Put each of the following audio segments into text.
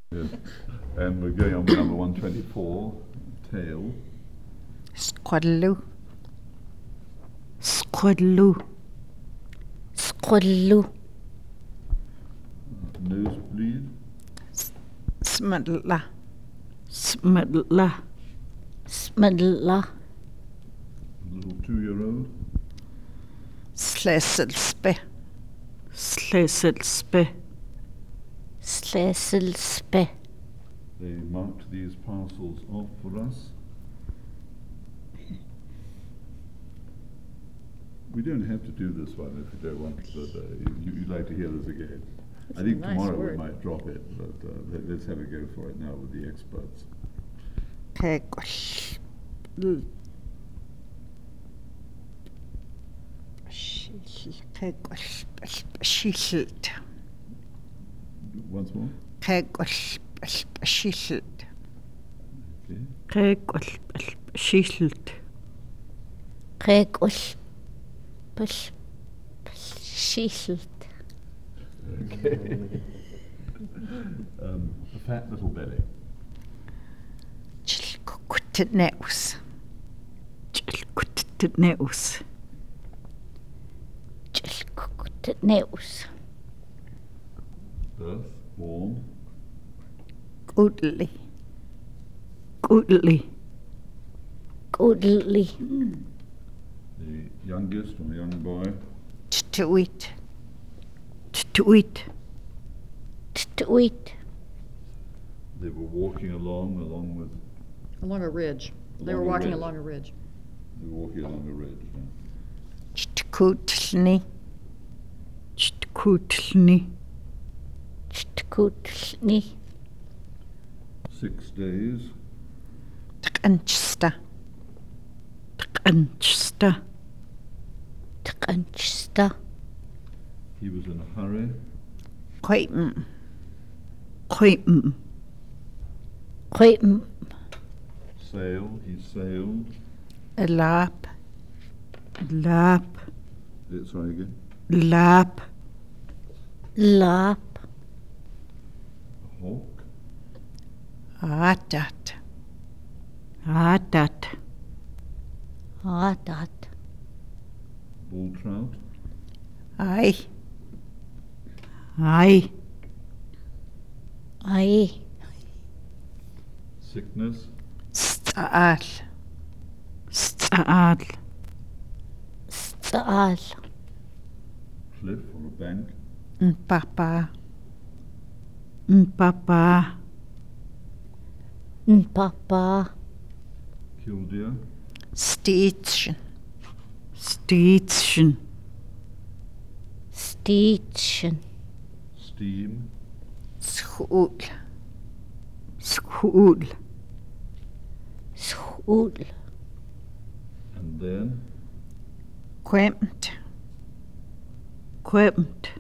Yes. And we're going on with number 124, tail. Squadlu. Squadlu. Squadlu. Nosebleed. Smadla. Smadla. Smadla. Little 2-year-old. Slæselspe. Slæselspe. Slæselspe. They marked these parcels off for us. We don't have to do this one if you don't want, but you'd like to hear this again. I think nice tomorrow word. we might drop it, but let's have a go for it now with the experts. Skillt. Once more. Skillt. Okay. Skillt. Skillt. Okay. A fat little belly. Chilkutneus. Chilkutneus. Chilkutneus. Birth, born. Goodly. Goodly. Goodly. The youngest or young boy. To eat. To eat. To eat. They were walking along with. Along a ridge. They were Along a walking ridge. along a ridge. They were walking along a ridge. Chkutlni. Chkutlni. Chkutlni. 6 days. Tqanchsta. Tqanchsta. Tqanchsta. He was in a hurry. Quaim. Quaim. Quaim. Sail. He sailed. Lap. Lap. Sorry again. Lap. Lap. A hawk. Adat. Adat. Adat. Bull trout. Ai. Ai. Ai. Sickness. Staal. Staal. Staal. Cliff or a bank. Papa. Papa. Papa. Killdeer. Station. Station. Station. Steam. School. School. School. And then. Quemt. Quemt.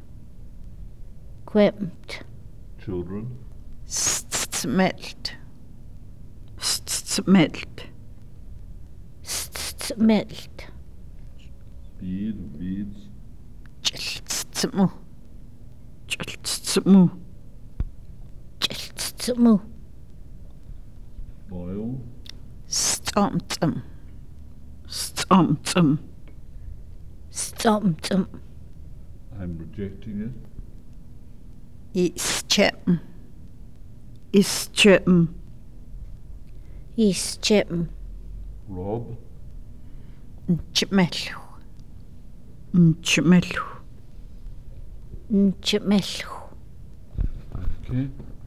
Quemt. Children. Smelt. Smelt. Smelt. Bead. Beads. Chiltsmu. Chiltsmu. Chiltsmu. Boil. Stomtum. Stomtum. Stomtum. I'm rejecting it. Ischem. Ischem. Ischem. Rob. Nchmelu. Nchmelu. Nchmelu. Okay.